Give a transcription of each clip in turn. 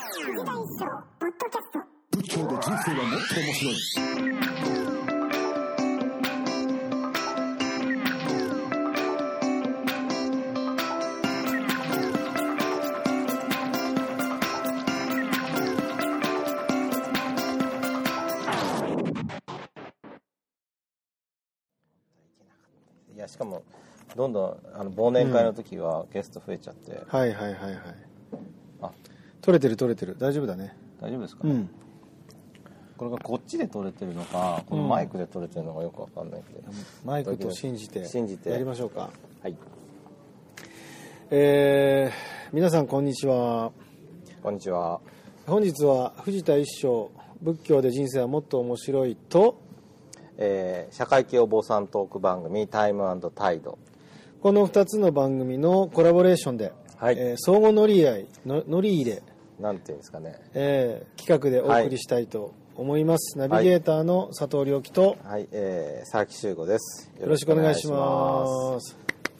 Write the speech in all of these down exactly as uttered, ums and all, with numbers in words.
仏教で人生はもっと面白い。 いやしかもどんどんあの忘年会の時はゲスト増えちゃって、うん、 はいはいはいはい。 あ、 撮れてる撮れてる、大丈夫だね。 大丈夫ですかね、うん、これがこっちで撮れてるのかこのマイクで撮れてるのかよくわかんないけど、うん、 マイクと信じて信じてやりましょうか。 はい。 えー、皆さんこんにちは。 こんにちは。 本日は藤田一生仏教で人生はもっと面白いと、 えー、社会系お坊さんトーク番組タイム&タイド、 このふたつの番組のコラボレーションで、はい、えー、相互乗り合いの乗り入れなんていうんですかね、 えー、企画でお送りしたいと思います、はい、ナビゲーターの佐藤良樹と、 はい、えー、佐々木修吾です。 よろしくお願いします。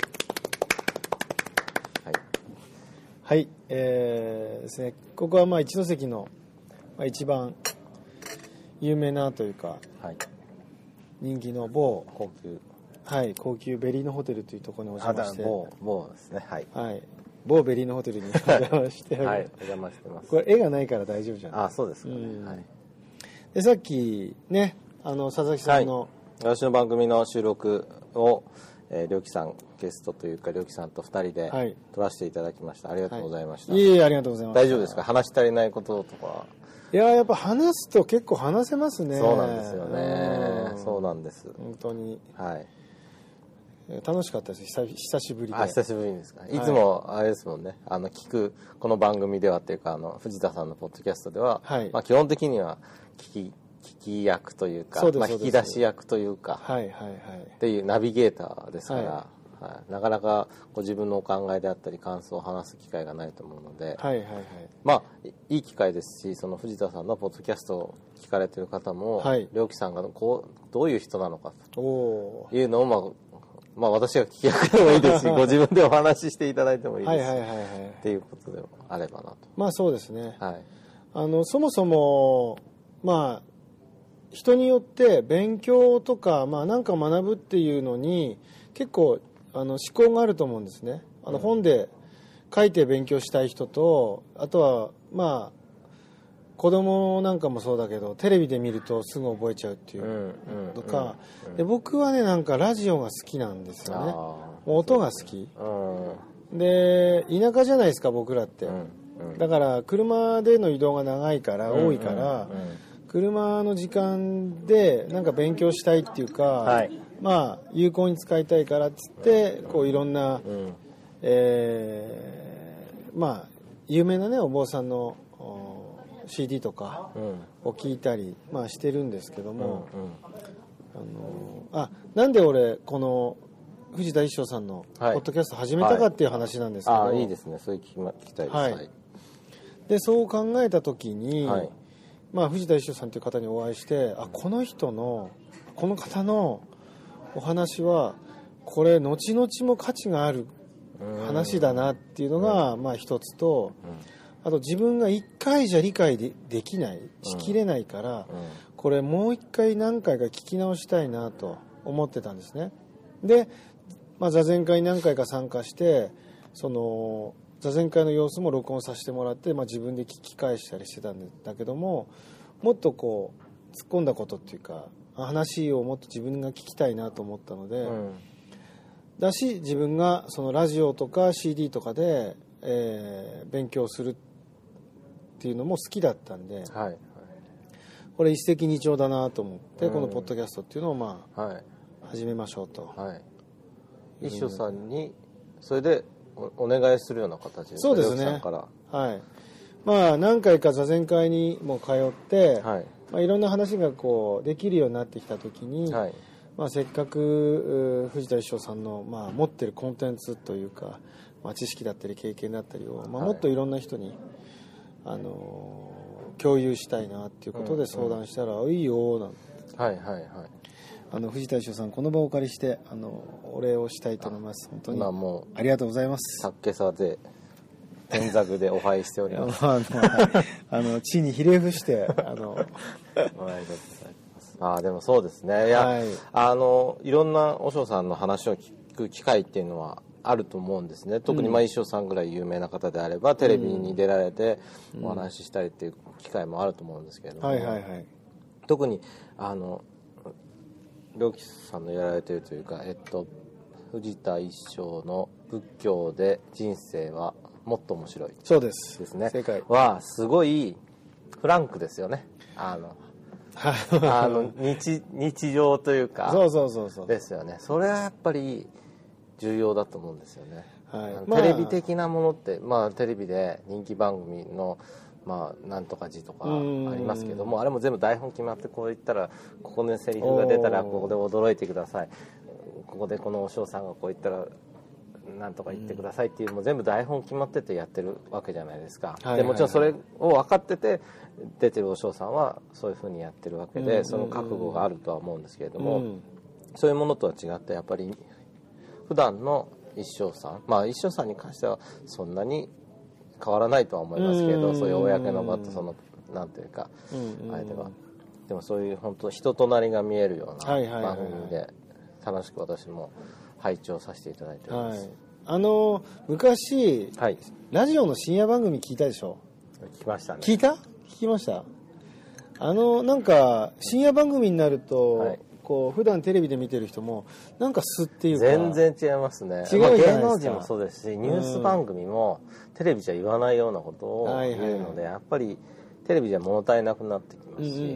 はい、 はい、えー、ですね、ここはまあ一関の、まあ、一番有名なというか、はい、人気の某高級、 はい、高級ベリーノホテルというところにお邪魔して、 某某ですね、はい、 はい、某ベリーノホテルにお邪魔してはい、お邪魔してます。 これ絵がないから大丈夫じゃない。 あ、そうですかね、うん、はい。 でさっきね、あの佐々木さんの、 はい、私の番組の収録を、えー、良樹さんゲストというか良樹さんとふたりで撮らせていただきました、はい、ありがとうございました。 はい、いえいえ、ありがとうございます。 大丈夫ですか、話し足りないこととか。 いややっぱ話すと結構話せますね。 そうなんですよね、うん、そうなんです、 本当に、 はい、 楽しかったです。久, 久しぶりで。 あ、久しぶりですか。いつもあれですもんね、あの聞くこの番組ではっていうか、あの藤田さんのポッドキャストでは、はい、まあ、基本的には聞き聞き役というか、まあ、引き出し役というか、はいはいはい、っていうナビゲーターですから、はいはい、なかなかご自分のお考えであったり感想を話す機会がないと思うので、はいはいはい、まあいい機会ですし、その藤田さんのポッドキャストを聞かれている方も、はい、良樹さんがこうどういう人なのかというのを、まあまあ、私が聞き役でもいいですしご自分でお話ししていただいてもいいですし、はいはいはいはい、っていうことでもあればなと。 まあそうですね、はい、あのそもそもまあ人によって勉強とか、まあ、何か学ぶっていうのに結構あの思考があると思うんですね。あの本で書いて勉強したい人と、あとはまあ子供なんかもそうだけどテレビで見るとすぐ覚えちゃうっていうとか、で僕はねなんかラジオが好きなんですよね。音が好きで、田舎じゃないですか僕らって。だから車での移動が長いから多いから、車の時間でなんか勉強したいっていうか、はい、まあ有効に使いたいからっつってこういろんな、うん、えー、まあ有名なねお坊さんの シーディー とかを聞いたり、まあ、してるんですけども、うんうん、あのあなんで俺この藤田一生さんのポッドキャスト始めたかっていう話なんですけど、 はいはい、あいいですね、それ聞き、ま、聞きたいです、はい、 でそう考えた時に、はい、まあ、藤田一生さんという方にお会いして、あこの人のこの方のお話はこれ後々も価値がある話だなっていうのがまあ一つと、あと自分が一回じゃ理解 で, できないしきれないから、これもう一回何回か聞き直したいなと思ってたんですね。で、まあ、座禅会に何回か参加してその座禅会の様子も録音させてもらって、まあ、自分で聞き返したりしてたんだけども、もっとこう突っ込んだことっていうか話をもっと自分が聞きたいなと思ったので、うん、だし自分がそのラジオとか シーディー とかで、えー、勉強するっていうのも好きだったんで、はいはい、これ一石二鳥だなと思って、うん、このポッドキャストっていうのをまあ、はい、始めましょうと、はい、 一生さんにそれでお願いするような形で、 そうですね、はい、まあ何回か座禅会にも通って、はい、まあ、いろんな話がこうできるようになってきた時に、はい、まあ、せっかく藤田一生さんの、まあ、持ってるコンテンツというか、まあ、知識だったり経験だったりを、まあ、もっといろんな人に、はい、あの共有したいなっていうことで相談したら、うんうん、いいよなんて、はいはいはい、あの藤田一生さんこの場をお借りしてあのお礼をしたいと思います。本当にありがとうございます。 竹座で天作でお拝しております。 あの、あの地にひれ伏してあのお会いいただきます。ああでもそうですね。いや、はい、あのいろんな和尚さんの話を聞く機会っていうのはあると思うんですね。特にまあ一生さんぐらい有名な方であれば、うん、テレビに出られてお話ししたりっていう機会もあると思うんですけれども、はいはいはい、特にあの良吉さんのやられているというか、えっと藤田一生の仏教で人生はもっと面白い。 そうです。 ですね。 正解。 はすごいフランクですよね。あのあの 日, 日常というか。 そうそうそうそう。 ですよね。それはやっぱり重要だと思うんですよね。 はい。 テレビ的なものって、まあテレビで人気番組のまあなんとか字とかありますけども、あれも全部台本決まってこう言ったらここでセリフが出たらここで驚いてください。ここでこのお嬢さんがこう言ったらなんとか言ってくださいっていうのも全部台本決まっててやってるわけじゃないですか。でもちろんそれを分かってて出てるお嬢さんはそういうふうにやってるわけで、その覚悟があるとは思うんですけれども、そういうものとは違ってやっぱり普段の一生さん、まあ一生さんに関してはそんなに変わらないとは思いますけど、そういう公の場とそのなんていうかあれでは、でもそういう本当人となりが見えるような番組で楽しく私も拝聴させていただいております。はい、 あの昔、はい、ラジオの深夜番組聞いたでしょ。 聞きましたね。 聞いた？聞きました。あのなんか深夜番組になると、はい、こう普段テレビで見てる人もなんか素っていうか全然違いますね。違うじゃないですか。まあ、芸能人もそうですし、ニュース番組もテレビじゃ言わないようなことを言うので、やっぱりテレビじゃ物足りなくなってきますし、うんうんうん、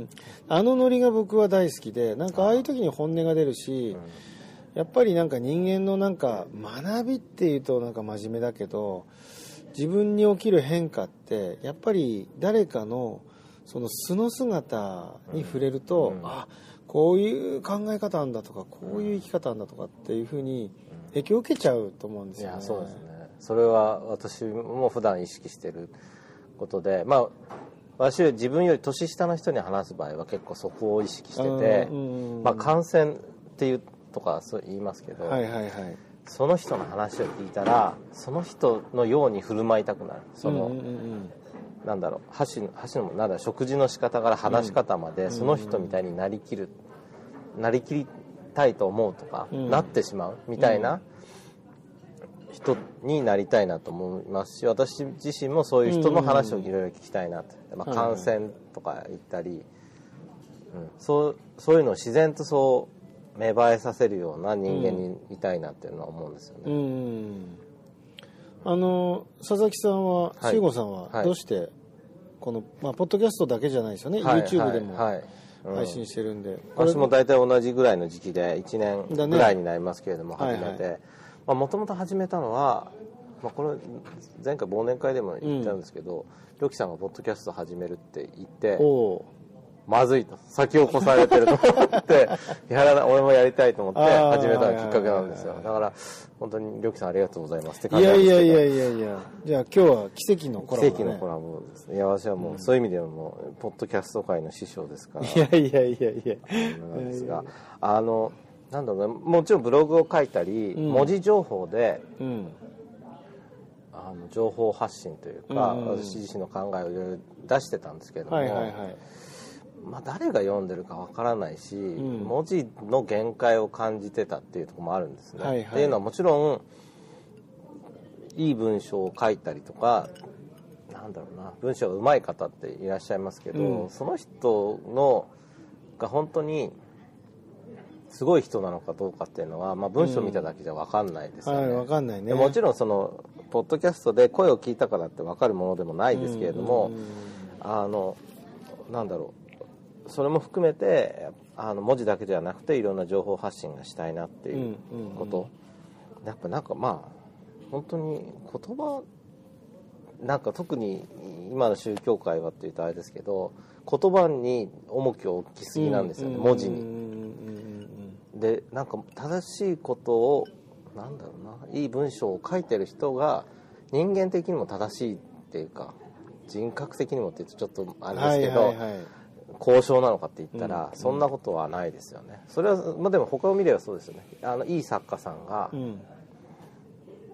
あのノリが僕は大好きで、なんかああいう時に本音が出るし、うん、やっぱりなんか人間のなんか学びっていうとなんか真面目だけど、自分に起きる変化ってやっぱり誰かのその素の姿に触れると、うんうん、あ、こういう考え方なんだとか、こういう生き方なんだとかっていうふうに影響を受けちゃうと思うんですよね。 いや、そうですね。それは私も普段意識してることで、まあ私は自分より年下の人に話す場合は結構そこを意識してて、まあ感染っていうとかそう言いますけど、はいはいはい、その人の話を聞いたらその人のように振る舞いたくなる。その、うんうんうん、なんだろう、箸の箸のなんだろう、食事の仕方から話し方まで、うん、その人みたいになりきる、なりきりたいと思うとか、うん、なってしまうみたいな人になりたいなと思いますし、私自身もそういう人の話をいろいろ聞きたいなと、まあ、感染とか言ったり、うん、そう、そういうのを自然とそう芽生えさせるような人間にいたいなっていうのは思うんですよね。うんうん、 あの佐々木さんは、慎吾さんはどうしてこの、まあ、ポッドキャストだけじゃないですよね、はい、YouTube でも配信してるんで、うん、 私も大体同じぐらいの時期でいちねんぐらいになりますけれども、始めて、もともと始めたのは、まあ、これ前回忘年会でも言ったんですけど、りょきさんがポッドキャスト始めるって言って、まずいと、先を越されてると思ってやらない、俺もやりたいと思って始めたきっかけなんですよ。だから本当にりょきさんありがとうございますって感じなんですけど。 いやいやいやいやいや、じゃあ今日は奇跡のコラボ、ね、 奇跡のコラボですね。いや、私はもう、うん、そういう意味ではもうポッドキャスト界の師匠ですから。 いやいやいやいや。 なんですが、あのなんだろうね、もちろんブログを書いたり、うん、文字情報で、うん、あの情報発信というか、うん、私自身の考えをいろいろ出してたんですけども、はいはいはい、まあ、誰が読んでるかわからないし、うん、文字の限界を感じてたっていうところもあるんですね。はいはい、っていうのはもちろんいい文章を書いたりとか、なんだろうな、文章が上手い方っていらっしゃいますけど、うん、その人のが本当にすごい人なのかどうかっていうのは、まあ、文章見ただけじゃ分かんないですよね。 うん、はい、分かんないね。 もちろんそのポッドキャストで声を聞いたからって分かるものでもないですけれども、うんうんうん、あのなんだろう、それも含めてあの文字だけではなくていろんな情報発信がしたいなっていうこと、うんうんうん、やっぱなんかまあ本当に言葉なんか特に今の宗教界はっていうとあれですけど、言葉に重きを置きすぎなんですよね、うん、文字に。でなんか正しいことをなんだろうな、いい文章を書いてる人が人間的にも正しいっていうか、人格的にもって言うとちょっとあれですけど、はいはいはい、交渉なのかって言ったら、うん、そんなことはないですよね。それは、まあ、でも他を見ればそうですよね。あのいい作家さんが、うん、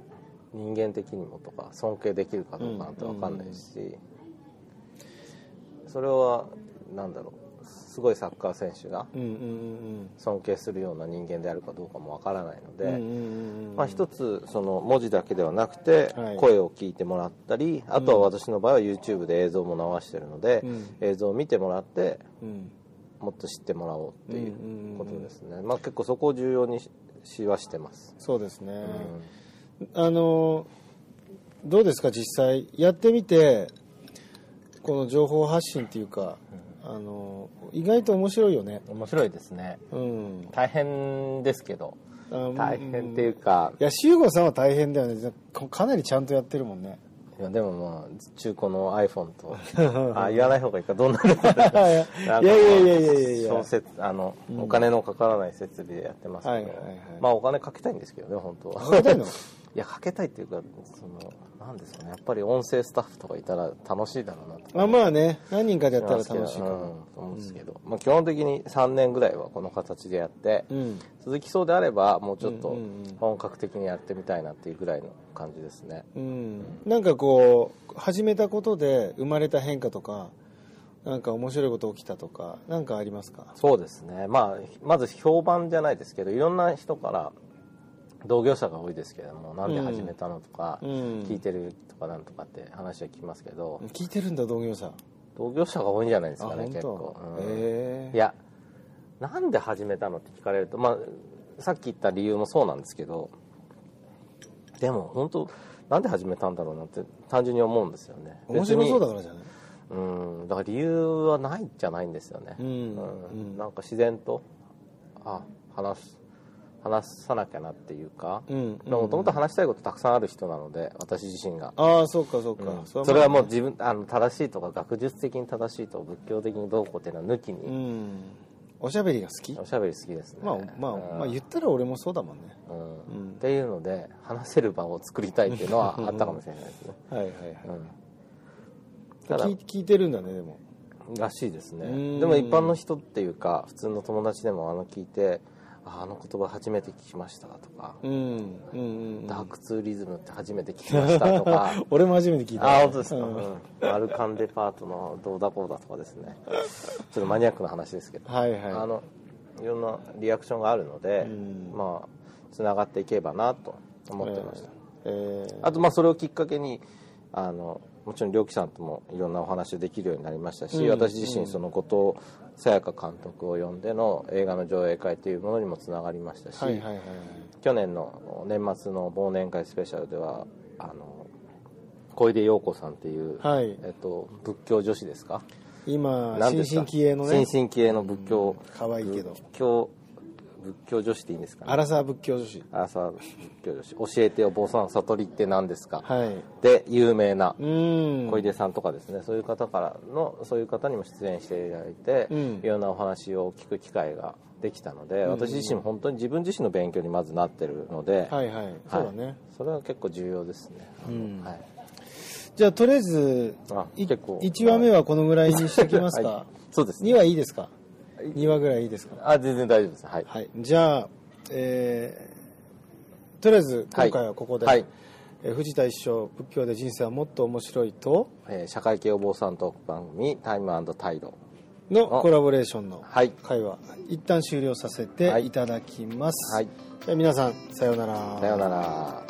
人間的にもとか尊敬できるかどうかなんて分かんないし、うんうん、それはなんだろう、すごいサッカー選手が尊敬するような人間であるかどうかも分からないので、うんうんうん、まあ、一つその文字だけではなくて声を聞いてもらったり、はい、あとは私の場合は YouTube で映像も流してるので、うん、映像を見てもらって、うん、もっと知ってもらおうっていうことですね、まあ、結構そこを重要にしはしてます。 そうですね、うん、あのどうですか実際やってみて、この情報発信っていうか、うん、あの意外と面白いよね。 面白いですね、うん、大変ですけど、大変っていうか、 いや修吾さんは大変だよね。かなりちゃんとやってるもんね。 いやでもまあ中古の iPhone とあ言わない方がいいか、どんなのかいやいやいやいやいやいや小説あの、うん、お金のかからない設備でやってますけど、はいはいはい、まあお金かけたいんですけどね本当は。かけたいの？いやかけたいっていうか、そのなんですかね、やっぱり音声スタッフとかいたら楽しいだろうなと。 あまあね、何人かでやったら楽しいかも、うん、 と思うんですけど、うん、まあ基本的にさんねんぐらいはこの形でやって、うん、続きそうであればもうちょっと本格的にやってみたいなっていうぐらいの感じですね。 うん、なんかこう始めたことで生まれた変化とか、なんか面白いこと起きたとか、なんかありますか？ そうですね、まあまず評判じゃないですけど、いろんな人から同業者が多いですけども、なんで始めたのとか、うん、聞いてるとかなんとかって話は聞きますけど、 聞いてるんだ同業者。 同業者が多いんじゃないですかね結構、うんえー、いやなんで始めたのって聞かれると、まあさっき言った理由もそうなんですけど、でも本当なんで始めたんだろうなって単純に思うんですよね。 面白そうだからじゃない？ うん、だから理由はないんじゃないんですよね、うんうん、なんか自然とあ話す話さなきゃなっていうか、もともと話したいことたくさんある人なので、私自身が。 ああそうかそうか、 うん、それはもう自分あの正しいとか学術的に正しいとか仏教的にどうこうっていうのは抜きに、うん、 おしゃべりが好き？ おしゃべり好きですね。 まあまあ、うん、まあ言ったら俺もそうだもんね、 うんうん、っていうので話せる場を作りたいっていうのはあったかもしれないですねはいはいはい、うんただ聞いてるんだねでもらしいですね。でも一般の人っていうか普通の友達でもあの聞いて、あの言葉初めて聞きましたとか、うんうんうん、ダークツーリズムって初めて聞きましたとか俺も初めて聞いた。 あ本当ですか、うんうん、アルカンデパートのどうだこうだとかですねちょっとマニアックな話ですけど、はいはい、あのいろんなリアクションがあるので、まあつながっていけばなと思ってました、えーえー、あとまあそれをきっかけにあのもちろん良樹さんともいろんなお話できるようになりましたし、うん、私自身その後藤沙耶香監督を呼んでの映画の上映会というものにもつながりましたし、はいはいはいはい、去年の年末の忘年会スペシャルではあの小出陽子さんっていう、はいえっと、仏教女子ですか、 今新進気鋭のね新進気鋭の仏教、 うん、かわいいけど仏教仏教女子っていいんですかね。 アラサー仏教女子。 アラサー仏教女子。教えてよ坊さん悟りって何ですか。はい。で有名な小出さんとかですね。そういう方からのそういう方にも出演していただいて、うん、いろんなお話を聞く機会ができたので、私自身も本当に自分自身の勉強にまずなってるので、はいはい。そうだね。はい、それは結構重要ですね。うんはい。 じゃあとりあえず結構いちわめはこのぐらいにしておきますか。はい、 そうです、ね。 にはいいですか。にわぐらいいいですか。 あ、全然大丈夫です。はい。 はい、じゃあ、えー、とりあえず今回はここで、はいはいえー、藤田一生仏教で人生はもっと面白いと、 えー、社会系お坊さんトーク番組タイム&タイドのコラボレーションの会話、はい、一旦終了させていただきます。はい、じゃあ皆さんさようなら。 さようなら。